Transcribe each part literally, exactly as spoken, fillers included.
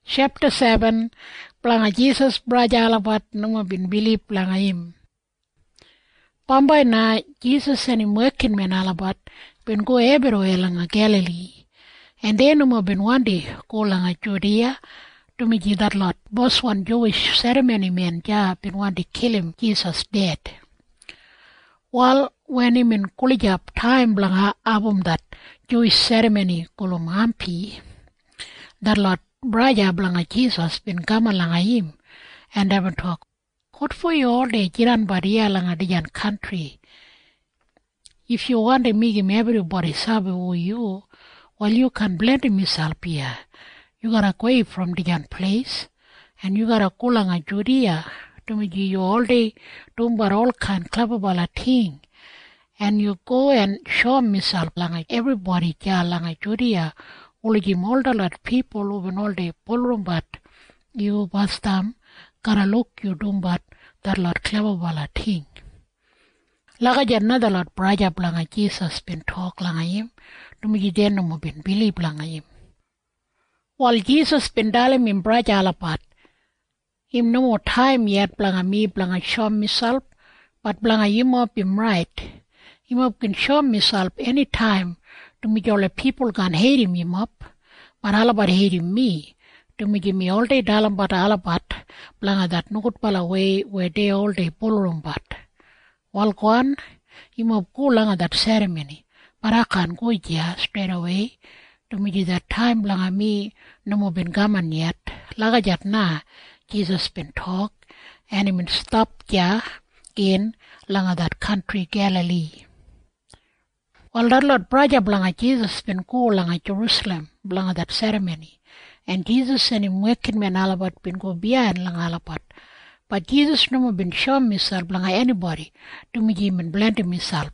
Chapter seven, Planga Jesus Braja Alabat Numa bin Bili Planga im. Pambay na Jesus and him working men Alabat bin go everywhere langa Galilee. And then Numa bin one day go langa Judea to me that lot. Boss one Jewish ceremony man ja bin one day kill him Jesus dead. While when him in Kulijab time blanga abum that Jewish ceremony kulum hampi, that lot Braja blanga Jesus bin kama langa him and they would talk. Good for you all day jiran baria langa dijan country. If you want to make him everybody sabe who you, well you can blend him yourself here. You gotta go from dijan place and you gotta go langa Judea to me you all day tumbar all kind clever thing. And you go and show myself langa everybody ja langa Judea. Uligim all the lot people who all day ballroom but you was them gotta look you do but that lot clever bala thing. Laga another lot braja blanga Jesus been talk langa him to me then no been believe langa him. While Jesus been dalim in braja alapat, him no more time yet blanga me blanga show myself, but blanga him up him right. Him up can show myself any time. To me, all the people can hate him, him up, but alabat hate him me. To me, give me all day dalam but alabat, blanga that no good pala way where they all day ballroom but. While gone, him up go langa that ceremony, but I can't go ya straight away. To me, that time blanga me no more been gaman yet. Laga jat na, Jesus been talk, and him stop ya in langa that country Galilee. Well, that Lord Braja blanga Jesus been go langa Jerusalem blanga that ceremony, and Jesus and him working men alabat been go beyond langa alabat. But Jesus no more been show himself blanga anybody to me him and blend himself.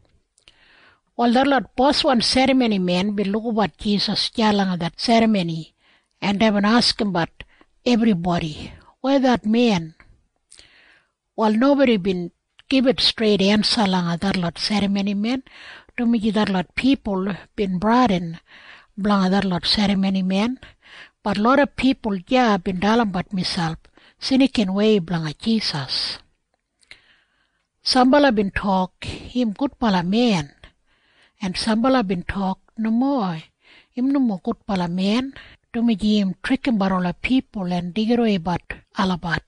Well, that Lord boss one ceremony man been look about Jesus ja langa that ceremony, and they been ask him about everybody where that man. Well, nobody been give it straight answer langa that Lord ceremony man. To me that lot people been brought in blanga that lot ceremony man, but lot of people yeah been dalam but myself sinikin way blanga Jesus. Sambala been talk him good pala man, and Sambala been talk no more him no more good pala man. To me him tricking barola people and digero but alabat.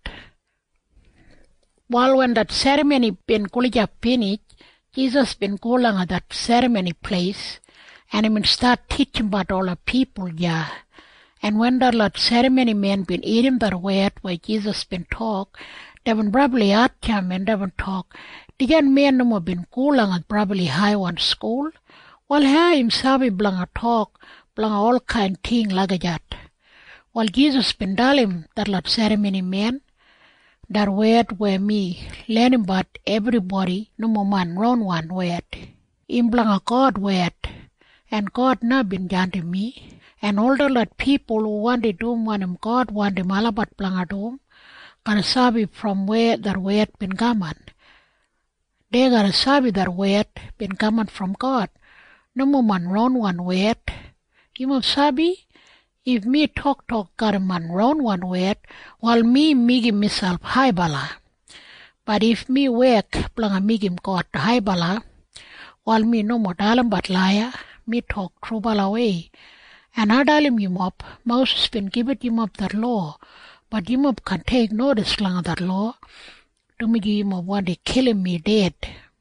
While when that ceremony been kulija finished, Jesus been going at that ceremony place and he been start teaching about all the people, yeah. And when that lot ceremony man been eating that word where Jesus been talk, they been probably at him and they been talk. The young man no more been going at probably high one school. Well, here himself blanga talk, blanga all kind thing like that. While Jesus been telling that lot ceremony man, that word where me learning about everybody no more man round one word. In blanga God word, and God not been to me, and all the lot people who want to do one him God want him alabat blanga doom, gotta sabi from where that word been gaman. They gotta sabi that word been gaman from God. No more man round one word. You must sabi. If me talk talk got a man round one word, while me migim myself high bala. But if me work blanga migim God high bala, while me no more dalam but liar, me talk true bala way. And I dalim him up, Moses been given him up that law, but him up can take notice langa that law. To me him up one day killing me dead.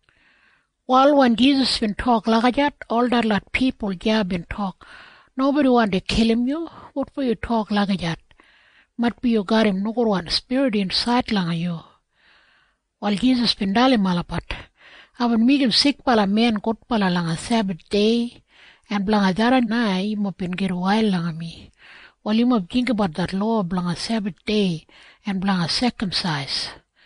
While when Jesus been talk like that, all that lot people yeah been talk. Nobody want to kill him you. What for you talk like that? Might be you got him no one spirit inside langa you. While Jesus been dalim malapat, I would make him sick pala man good pala langa Sabbath day, and blanga dara na him up in get while langa me. While him up think about that law blanga Sabbath day and blanga circumcise.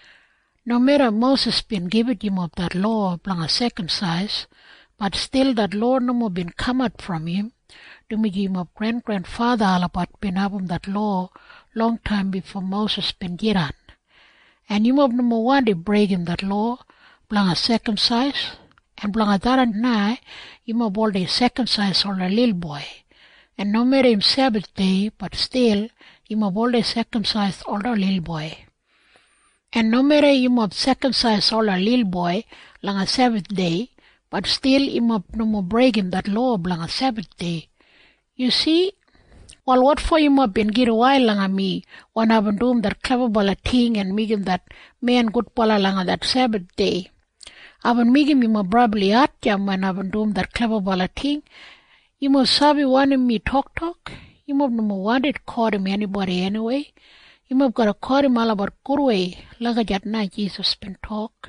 No matter Moses been given him up that law blanga circumcise, but still that law no more been come out from him. To me him of grand grandfather alabat been having that law long time before Moses been giran. And him of number one they break him that law, blanga circumcise, and blanga daran na him of all they circumcise all a little boy. And no matter him Sabbath day, but still, him have always circumcised all the little boy. And no matter him have circumcised all the little boy, lang a Sabbath day, but still him have no more break him that law lang a Sabbath day. You see, well, what for him have been get a while lang a me, when I've been doing that clever bala thing and make him that man good bala lang a that Sabbath day. I've been making him a probably at jam when I've been doing that clever bala thing. You must sabi wanting me talk talk. You must no more wanted call him anybody anyway. You must got to call him all about kurwe, like a jat na Jesus been talk.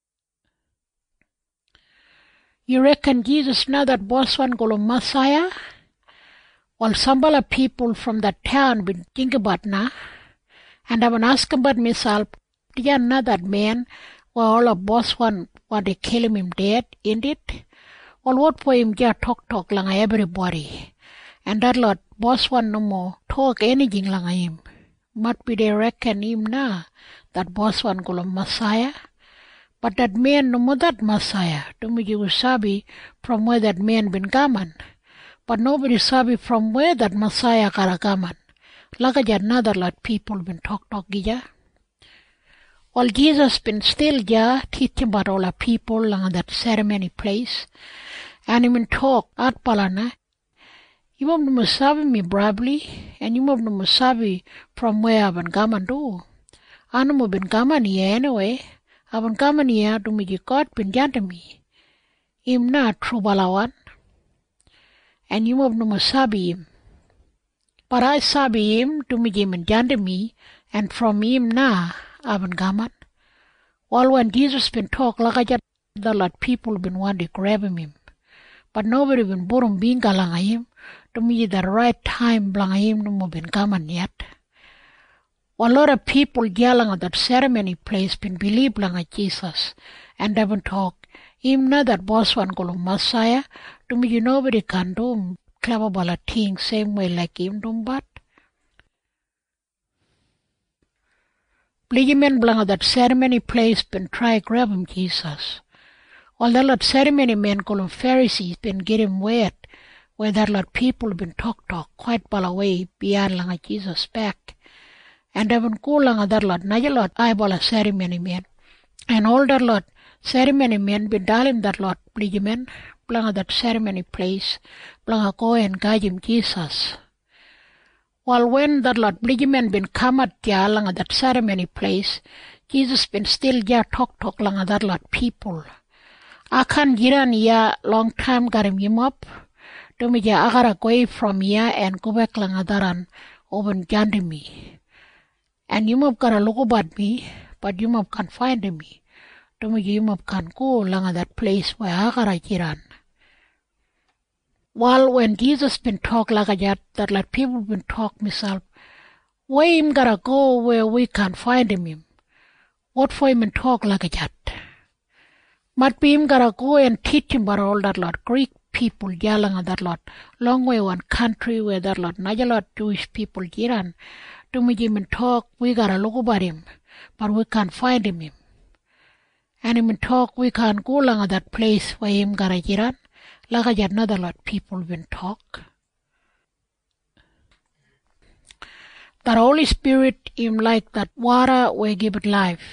You reckon Jesus know that boss one go Messiah? Well, some of the people from that town been think about na, and I've been asking about myself, do you know that man, well, all of boss one want to kill him dead, ain't it? Well, what for him just talk talk like everybody, and that lot boss one no more talk anything like him. Might be they reckon him na, that boss one go Messiah, but that man no more that Messiah. To me you sabi from where that man been gaman. But nobody sabi from where that Messiah karagaman. Like another lot people been talk talk gija. Well, Jesus been still ja teaching about all the people lang that ceremony place, and he been talk at palana. You must no sabi me brably, and you must no sabi from where I've been gaman do. I no been gaman here anyway. I've been gaman here to me God been janta me. Him na true balawan. And you must no sabi him. But I sabi him to me him and janta me, and from him na I've been gaman. Well, when Jesus been talk like I just the lot people been want to grab him, but nobody been borum being galang him. To me the right time blang him no more been gaman yet. Well, a lot of people yelling at that ceremony place been believe lang Jesus, and they been talk him na that boss one go Messiah. To me you nobody can do clever bala thing same way like him do but. Bligemen blang that ceremony place been try grab him Jesus. All that lot ceremony men call him Pharisees been get him wet, where that lot people been talk talk quite bala away beyond lang Jesus back. And they been cool lang that lot naja lot I bala ceremony men. And all that lot ceremony men been darling that lot bligemen blang that ceremony place blang go and guide him Jesus. While when that lot bligemen been come at ya lang that ceremony place, Jesus been still ya talk talk lang that lot people. I can't get on ya long time got him up. To me ya I gotta go away from ya and go back lang that over jandi me. And you must gotta look about me, but you must can't find me. To me you must can't go lang that place where I gotta get on. While when Jesus been talk like that, that like people been talk myself, why him gotta go where we can't find him? What for him and talk like that? Might be him gotta go and teach him about all that lot Greek people yelling at that lot, long way one country where that lot not a lot Jewish people get on. To me him and talk, we gotta look about him, but we can't find him. And him and talk, we can't go along at that place where him gotta get on. Like another lot people been talk. That Holy Spirit him like that water where give it life.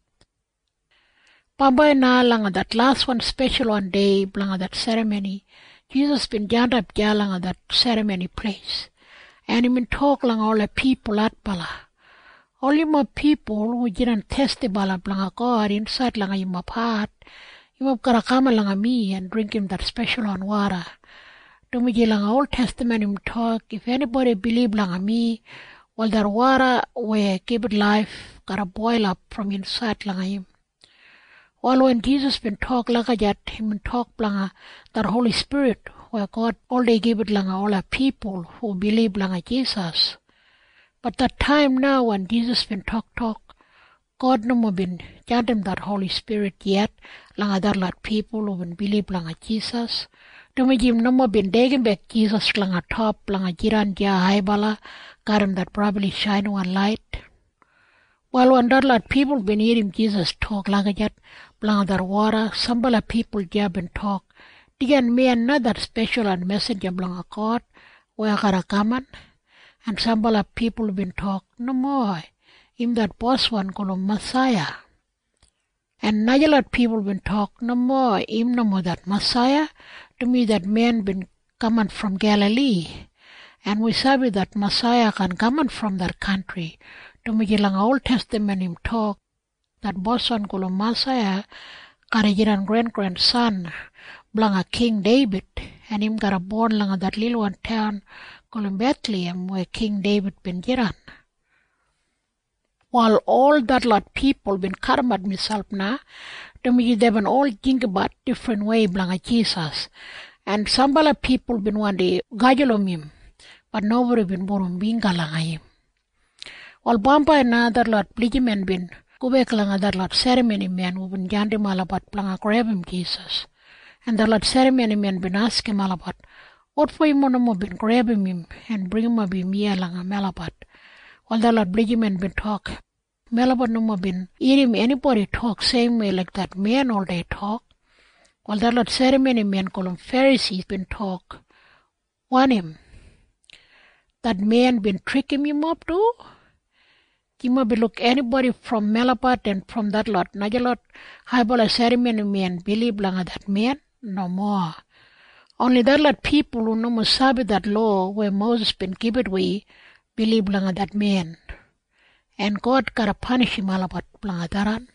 Pambay na lang that last one special one day blang that ceremony. Jesus been jant up jalang that ceremony place. And him been talk lang all the people at bala. All you people who didn't test the bala blang God inside lang you part. You have got come along me and drink him that special on water. To me, lang Old Testament him talk. If anybody believe lang me, well, that water where give it life gotta boil up from inside lang him. Well, when Jesus been talk like that, him talk lang that Holy Spirit where God all they give it lang all the people who believe lang Jesus. But that time now when Jesus been talk talk. God no more been chanting that Holy Spirit yet, lang other lot people who been believe lang Jesus. To me him no more been digging back Jesus lang a top, lang a jiran ja high bala, got him that probably shine one light. While when that lot people been hearing Jesus talk like that, lang that water, some bala people ja been talk. Digan me another special and messenger lang a God, where karakaman, and sambala people been talk no more. Him that boss one called Messiah. And najalat people been talk no more. Him no more that Messiah. To me that man been coming from Galilee. And we sabi that Messiah can come from that country. To me gilang Old Testament him talk that boss one called Messiah karajiran grand grandson blanga King David. And him got a born lang that little one town called Bethlehem where King David been jiran. While all that lot people been karmat myself na, to me they been all think about different way blanga Jesus. And some bala people been one day gajolom him, but nobody been born binga langa him. While bamba another lot pligimen been kubek langa that lot ceremony man who been jandi malabat blanga grab him Jesus. And the lot ceremony man been ask him malabat, what for him monomo been grabbing him and bring him a be mia langa malabat. While the lot pligimen been talk, Malabat no been hearing anybody talk same way like that man all day talk. While that lot ceremony man called him Pharisees been talk. One him. That man been tricking him up too. He might be look anybody from Malabat and from that lot. Najalot highball ceremony man believe langa that man no more. Only that lot people who no more sabi that law where Moses been given way believe langa that man. And God gotta punish him all about blangadaran.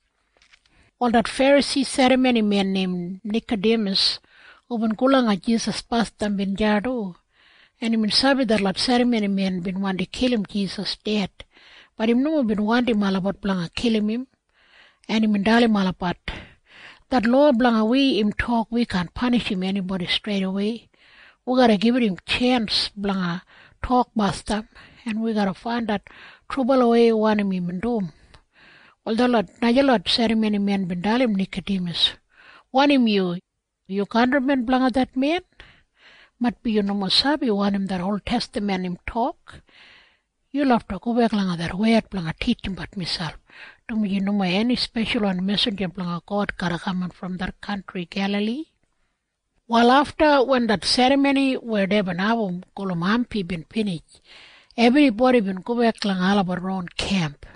All that Pharisee ceremony man named Nicodemus, who been kulanga Jesus past them bin jado, and him sabi that lot ceremony man been want to kill him Jesus dead, but him no been wanting all about blanga kill him, and him dali all about that Lord blanga we him talk we can't punish him anybody straight away. We gotta give him chance blanga talk basta, and we gotta find that trouble away one him in dome. Well, the lot, najalot ceremony man bendalim Nicodemus. One him you, you can't remember blanga that man? Mat be you no more sabi one him that Old Testament him talk. You'll have to go back blanga that way at blanga teach him but myself. To me you no more any special one messenger blanga God gotta come from that country Galilee. While after when that ceremony where they been avum kolomampi been finished, everybody been go back lang all about around camp.